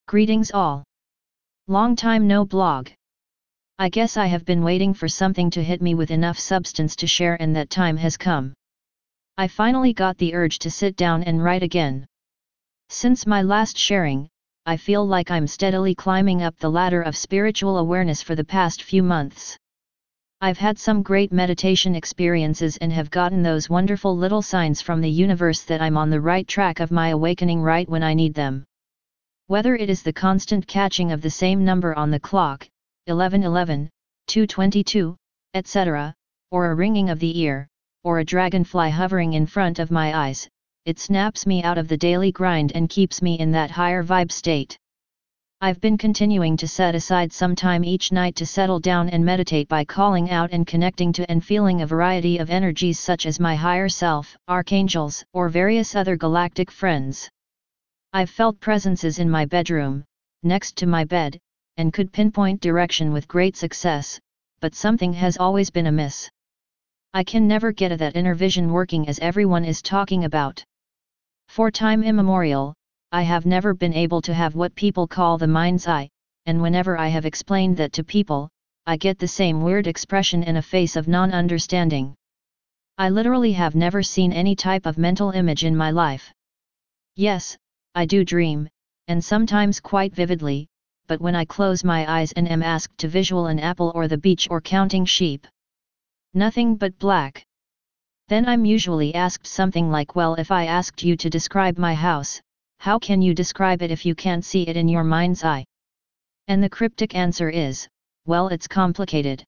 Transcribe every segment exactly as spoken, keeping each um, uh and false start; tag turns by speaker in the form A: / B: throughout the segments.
A: Greetings all. Long time no blog. I guess I have been waiting for something to hit me with enough substance to share, and that time has come. I finally got the urge to sit down and write again. Since my last sharing, I feel like I'm steadily climbing up the ladder of spiritual awareness for the past few months. I've had some great meditation experiences and have gotten those wonderful little signs from the universe that I'm on the right track of my awakening right when I need them. Whether it is the constant catching of the same number on the clock, eleven eleven, two twenty-two, et cetera, or a ringing of the ear, or a dragonfly hovering in front of my eyes, it snaps me out of the daily grind and keeps me in that higher vibe state. I've been continuing to set aside some time each night to settle down and meditate by calling out and connecting to and feeling a variety of energies such as my higher self, archangels, or various other galactic friends. I've felt presences in my bedroom, next to my bed, and could pinpoint direction with great success, but something has always been amiss. I can never get at that inner vision working as everyone is talking about. For time immemorial, I have never been able to have what people call the mind's eye, and whenever I have explained that to people, I get the same weird expression and a face of non-understanding. I literally have never seen any type of mental image in my life. Yes, I do dream, and sometimes quite vividly, but when I close my eyes and am asked to visual an apple or the beach or counting sheep, nothing but black. Then I'm usually asked something like, well, if I asked you to describe my house, how can you describe it if you can't see it in your mind's eye? And the cryptic answer is, well, it's complicated.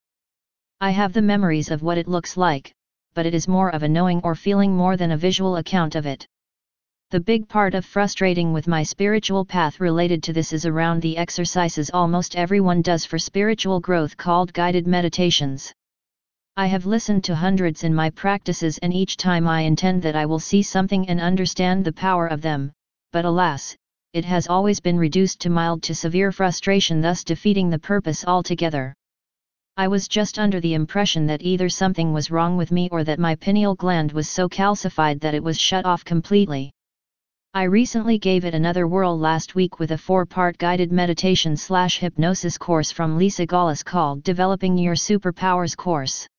A: I have the memories of what it looks like, but it is more of a knowing or feeling more than a visual account of it. The big part of frustrating with my spiritual path related to this is around the exercises almost everyone does for spiritual growth called guided meditations. I have listened to hundreds in my practices, and each time I intend that I will see something and understand the power of them, but alas, it has always been reduced to mild to severe frustration, thus defeating the purpose altogether. I was just under the impression that either something was wrong with me or that my pineal gland was so calcified that it was shut off completely. I recently gave it another whirl last week with a four-part guided meditation slash hypnosis course from Lisa Gaulis called Developing Your Superpowers Course.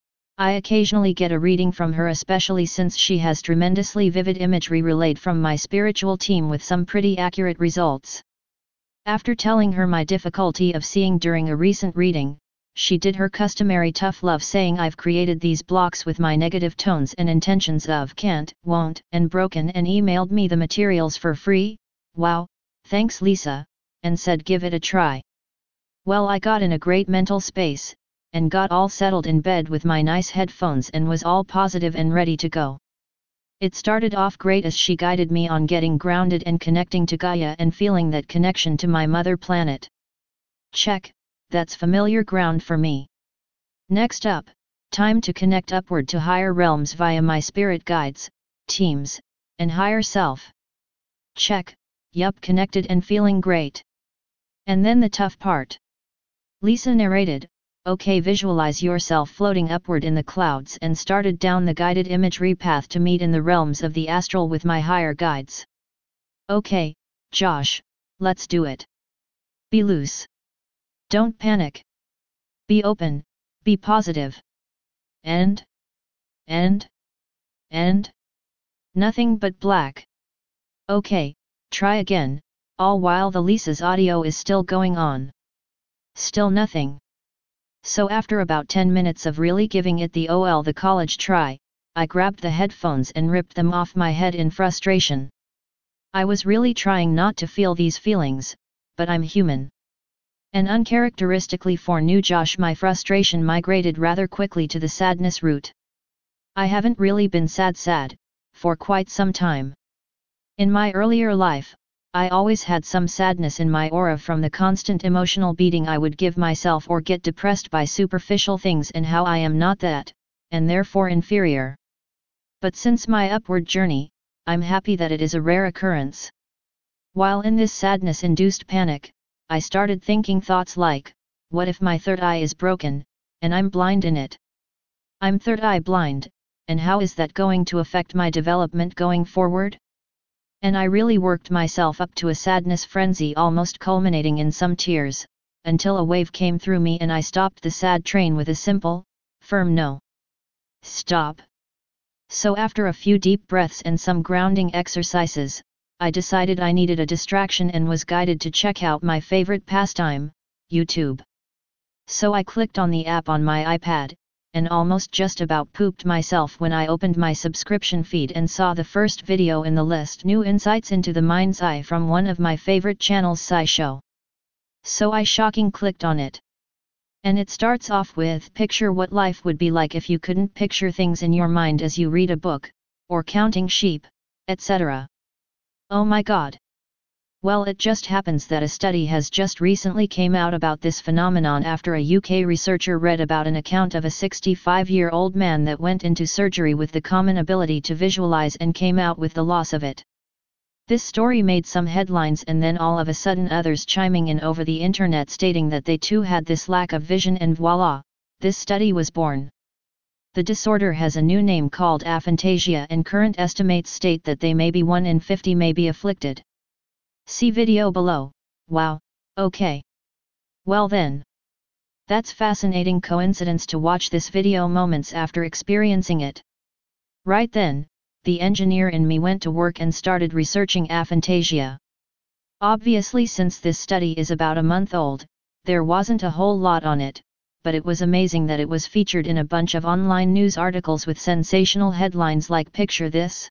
A: I occasionally get a reading from her, especially since she has tremendously vivid imagery relayed from my spiritual team with some pretty accurate results. After telling her my difficulty of seeing during a recent reading, she did her customary tough love, saying I've created these blocks with my negative tones and intentions of can't, won't, and broken, and emailed me the materials for free. Wow, thanks Lisa, and said give it a try. Well, I got in a great mental space, and got all settled in bed with my nice headphones and was all positive and ready to go. It started off great as she guided me on getting grounded and connecting to Gaia and feeling that connection to my mother planet. Check. That's familiar ground for me. Next up, time to connect upward to higher realms via my spirit guides, teams, and higher self. Check, yup, connected and feeling great. And then the tough part. Lisa narrated, okay, visualize yourself floating upward in the clouds, and started down the guided imagery path to meet in the realms of the astral with my higher guides. Okay, Josh, let's do it. Be loose. Don't panic. Be open, be positive. And? And? And? Nothing but black. Okay, try again, all while the Lisa's audio is still going on. Still nothing. So after about ten minutes of really giving it the ol the college try, I grabbed the headphones and ripped them off my head in frustration. I was really trying not to feel these feelings, but I'm human. And uncharacteristically for new Josh, my frustration migrated rather quickly to the sadness route. I haven't really been sad sad, for quite some time. In my earlier life, I always had some sadness in my aura from the constant emotional beating I would give myself or get depressed by superficial things and how I am not that, and therefore inferior. But since my upward journey, I'm happy that it is a rare occurrence. While in this sadness-induced panic, I started thinking thoughts like, what if my third eye is broken, and I'm blind in it? I'm third eye blind, and how is that going to affect my development going forward? And I really worked myself up to a sadness frenzy almost culminating in some tears, until a wave came through me and I stopped the sad train with a simple, firm no. Stop. So after a few deep breaths and some grounding exercises, I decided I needed a distraction and was guided to check out my favorite pastime, YouTube. So I clicked on the app on my iPad, and almost just about pooped myself when I opened my subscription feed and saw the first video in the list, New Insights into the Mind's Eye from one of my favorite channels, SciShow. So I shocking clicked on it. And it starts off with, picture what life would be like if you couldn't picture things in your mind as you read a book, or counting sheep, et cetera. Oh my god. Well, it just happens that a study has just recently came out about this phenomenon after a U K researcher read about an account of a sixty-five-year-old man that went into surgery with the common ability to visualize and came out with the loss of it. This story made some headlines and then all of a sudden others chiming in over the internet stating that they too had this lack of vision, and voila, this study was born. The disorder has a new name called aphantasia, and current estimates state that they may be one in fifty may be afflicted. See video below. Wow, okay. Well then. That's fascinating coincidence to watch this video moments after experiencing it. Right then, the engineer in me went to work and started researching aphantasia. Obviously, since this study is about a month old, there wasn't a whole lot on it, but it was amazing that it was featured in a bunch of online news articles with sensational headlines like "Picture this.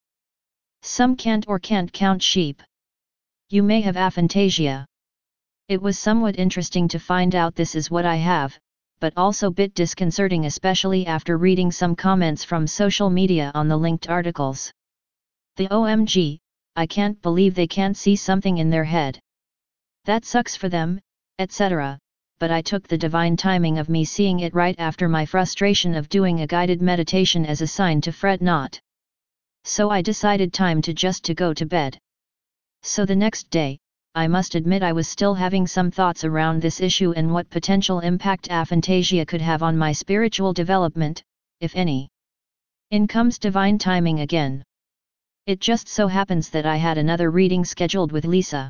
A: Some can't or can't count sheep. You may have aphantasia." It was somewhat interesting to find out this is what I have, but also bit disconcerting, especially after reading some comments from social media on the linked articles. The O M G, I can't believe they can't see something in their head. That sucks for them, et cetera, but I took the divine timing of me seeing it right after my frustration of doing a guided meditation as a sign to fret not. So I decided time to just to go to bed. So the next day, I must admit I was still having some thoughts around this issue and what potential impact aphantasia could have on my spiritual development, if any. In comes divine timing again. It just so happens that I had another reading scheduled with Lisa.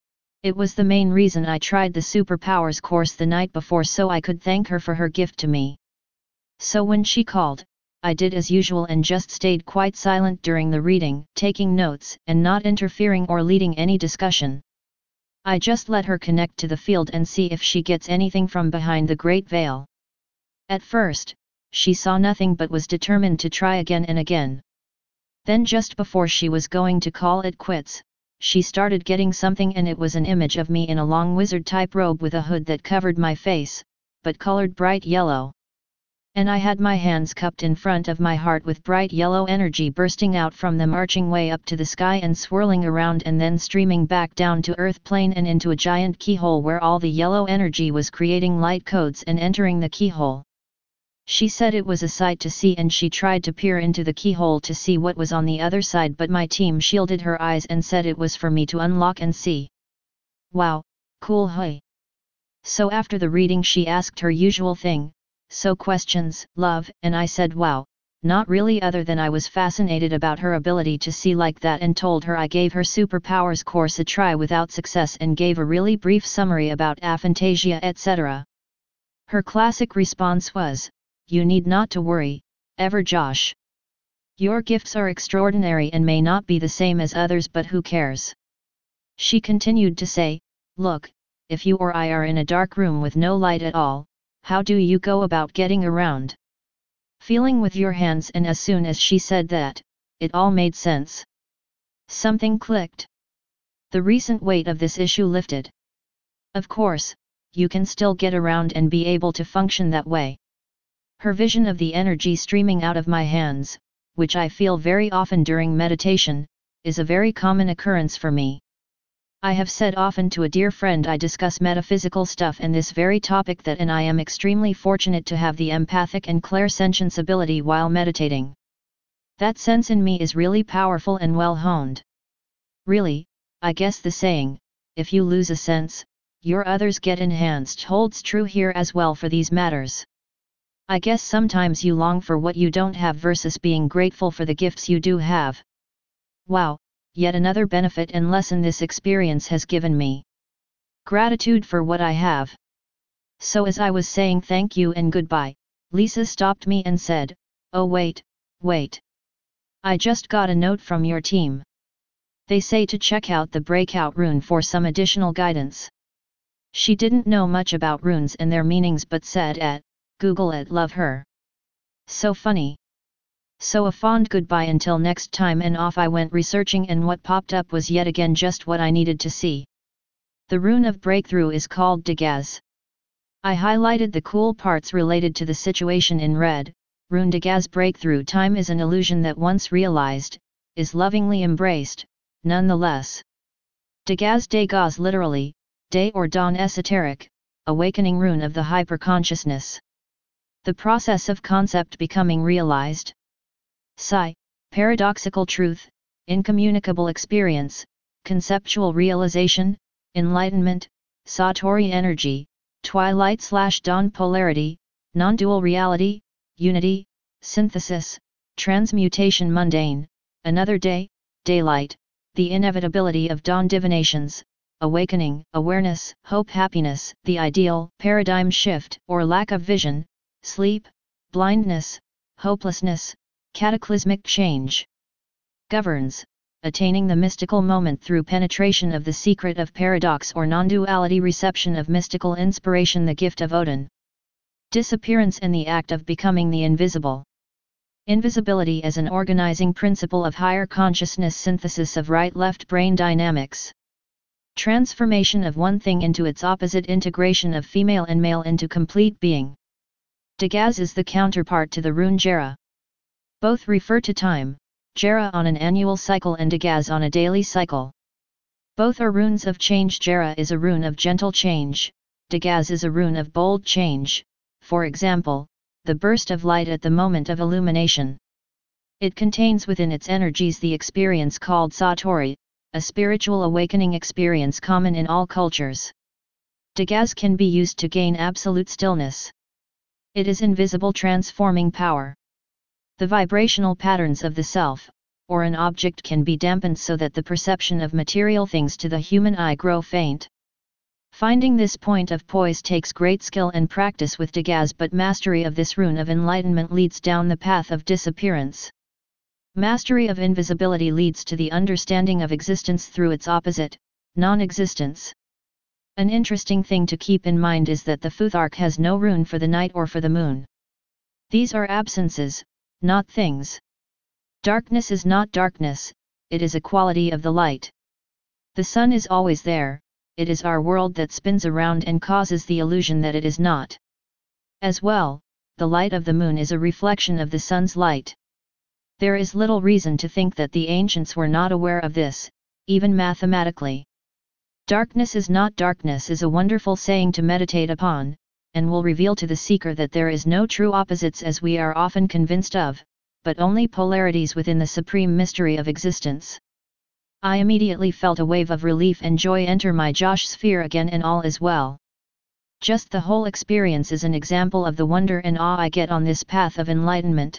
A: It was the main reason I tried the Superpowers course the night before, so I could thank her for her gift to me. So when she called, I did as usual and just stayed quite silent during the reading, taking notes and not interfering or leading any discussion. I just let her connect to the field and see if she gets anything from behind the great veil. At first, she saw nothing but was determined to try again and again. Then just before she was going to call it quits, she started getting something, and it was an image of me in a long wizard-type robe with a hood that covered my face, but colored bright yellow. And I had my hands cupped in front of my heart with bright yellow energy bursting out from them, arching way up to the sky and swirling around and then streaming back down to earth plane and into a giant keyhole where all the yellow energy was creating light codes and entering the keyhole. She said it was a sight to see, and she tried to peer into the keyhole to see what was on the other side, but my team shielded her eyes and said it was for me to unlock and see. Wow, cool, hey. So after the reading she asked her usual thing, so questions, love, and I said wow, not really, other than I was fascinated about her ability to see like that, and told her I gave her Superpowers course a try without success and gave a really brief summary about aphantasia, et cetera. Her classic response was, "You need not to worry, ever Josh. Your gifts are extraordinary and may not be the same as others, but who cares?" She continued to say, "Look, if you or I are in a dark room with no light at all, how do you go about getting around? Feeling with your hands." And as soon as she said that, it all made sense. Something clicked. The recent weight of this issue lifted. Of course, you can still get around and be able to function that way. Her vision of the energy streaming out of my hands, which I feel very often during meditation, is a very common occurrence for me. I have said often to a dear friend I discuss metaphysical stuff and this very topic that and I am extremely fortunate to have the empathic and clairsentience ability while meditating. That sense in me is really powerful and well honed. Really, I guess the saying, if you lose a sense, your others get enhanced, holds true here as well for these matters. I guess sometimes you long for what you don't have versus being grateful for the gifts you do have. Wow, yet another benefit and lesson this experience has given me. Gratitude for what I have. So as I was saying thank you and goodbye, Lisa stopped me and said, "Oh wait, wait. I just got a note from your team. They say to check out the breakout rune for some additional guidance." She didn't know much about runes and their meanings but said at, "Google it, love her." So funny. So a fond goodbye until next time, and off I went researching, and what popped up was yet again just what I needed to see. The rune of breakthrough is called Dagaz. I highlighted the cool parts related to the situation in red. Rune Dagaz breakthrough time is an illusion that once realized, is lovingly embraced, nonetheless. Dagaz Dagaz literally, day or dawn esoteric, awakening rune of the hyperconsciousness. The process of concept becoming realized. Psi, paradoxical truth, incommunicable experience, conceptual realization, enlightenment, Satori energy, twilight slash dawn polarity, non-dual reality, unity, synthesis, transmutation mundane, another day, daylight, the inevitability of dawn divinations, awakening, awareness, hope, happiness, the ideal, paradigm shift or lack of vision, sleep, blindness, hopelessness, cataclysmic change. Governs, attaining the mystical moment through penetration of the secret of paradox or non-duality, reception of mystical inspiration, the gift of Odin. Disappearance and the act of becoming the invisible. Invisibility as an organizing principle of higher consciousness, synthesis of right-left brain dynamics. Transformation of one thing into its opposite, integration of female and male into complete being. Dagaz is the counterpart to the rune Jera. Both refer to time, Jera on an annual cycle and Dagaz on a daily cycle. Both are runes of change. Jera is a rune of gentle change, Dagaz is a rune of bold change, for example, the burst of light at the moment of illumination. It contains within its energies the experience called Satori, a spiritual awakening experience common in all cultures. Dagaz can be used to gain absolute stillness. It is invisible, transforming power. The vibrational patterns of the self, or an object, can be dampened so that the perception of material things to the human eye grow faint. Finding this point of poise takes great skill and practice with Dagaz, but mastery of this rune of enlightenment leads down the path of disappearance. Mastery of invisibility leads to the understanding of existence through its opposite, non-existence. An interesting thing to keep in mind is that the Futhark has no rune for the night or for the moon. These are absences, not things. Darkness is not darkness, it is a quality of the light. The sun is always there, it is our world that spins around and causes the illusion that it is not. As well, the light of the moon is a reflection of the sun's light. There is little reason to think that the ancients were not aware of this, even mathematically. Darkness is not darkness is a wonderful saying to meditate upon, and will reveal to the seeker that there is no true opposites as we are often convinced of, but only polarities within the supreme mystery of existence. I immediately felt a wave of relief and joy enter my Josh sphere again, and all is well. Just the whole experience is an example of the wonder and awe I get on this path of enlightenment.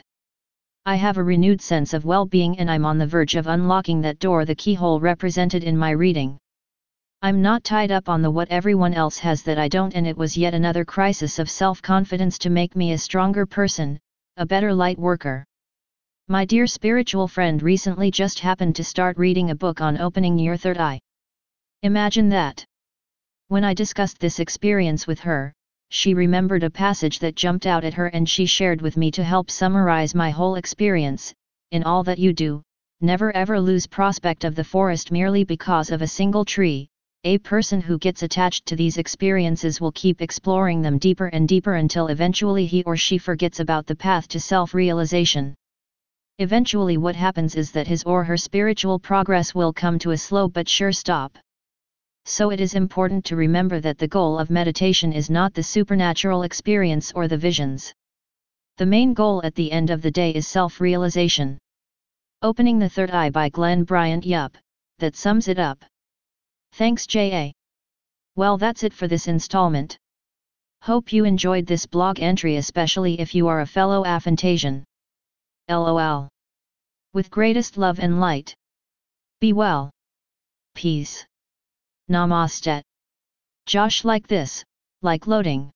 A: I have a renewed sense of well-being, and I'm on the verge of unlocking that door, the keyhole represented in my reading. I'm not tied up on the what everyone else has that I don't, and it was yet another crisis of self-confidence to make me a stronger person, a better light worker. My dear spiritual friend recently just happened to start reading a book on opening your third eye. Imagine that. When I discussed this experience with her, she remembered a passage that jumped out at her, and she shared with me to help summarize my whole experience. In all that you do, never ever lose prospect of the forest merely because of a single tree. A person who gets attached to these experiences will keep exploring them deeper and deeper until eventually he or she forgets about the path to self-realization. Eventually what happens is that his or her spiritual progress will come to a slow but sure stop. So it is important to remember that the goal of meditation is not the supernatural experience or the visions. The main goal at the end of the day is self-realization. Opening the Third Eye by Glenn Bryant. Yup, that sums it up. Thanks J A. Well, that's it for this installment. Hope you enjoyed this blog entry, especially if you are a fellow Aphantasian. LOL. With greatest love and light. Be well. Peace. Namaste. Josh like this, like loading.